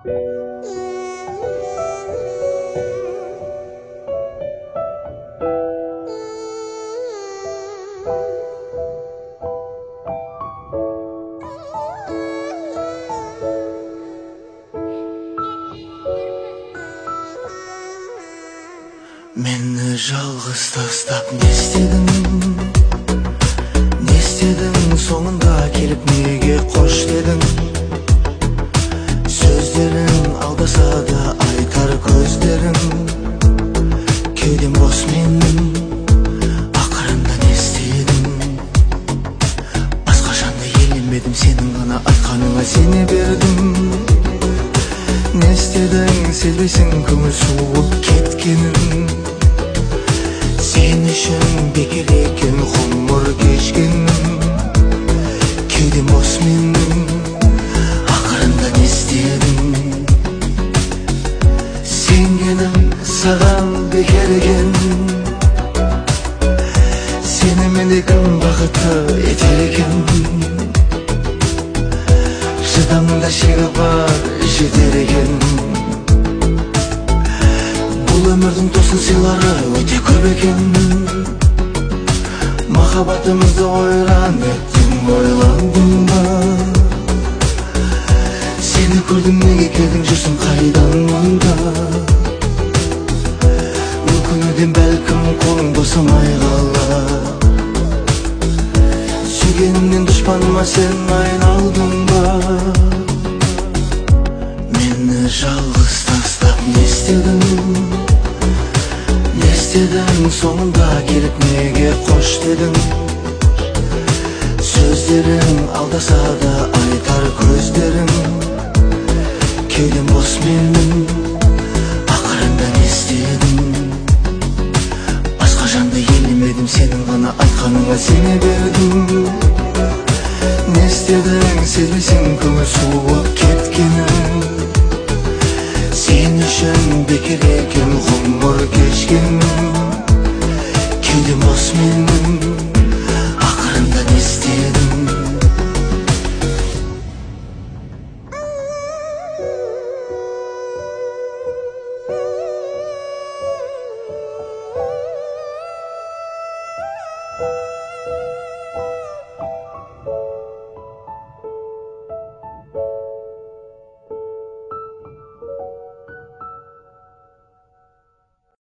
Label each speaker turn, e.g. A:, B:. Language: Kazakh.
A: Meni жалғыз тастап не істедің соңында келіп неге қош дедің сөздерің алдаса да айтар көздерің кеудем бос менің ақырында не істедім басқа жанды елемедім сенің ғана айтқаныңа сене бердім не істедің сезбейсің көңіл суып кеткенін Sen үшін бекер екен ғұмыр кешкенім кеудем бос менің ақырында не істедім сенгенім саған бекер екен сені менде кім бақытты етер екен шыдамда шегі бар жетер екен Бұл өмірдің тосын сыйлары өте көп екен Махаббатымызды ойран еттің ойландың ба Сені көрдім неге келдің жүрсің қайдан мұнда Өкінуден бәлкім қолың босамай қалар Сүйгенімнен дұшпаныма сен айналдың ба Мені жалғыз тастап не істедің соңында келіп неге қош дедің сөздерің алдаса да айтар көздерің кеудем бос менің ақырында не істедім басқа жанды елемедім сенің ғана айтқаныңа сене бердім не істедің сезбейсің көңіл суып кеткенін сен үшін бекер екен ғұмыр кешкенім кеудем бос менің ақырында не істедім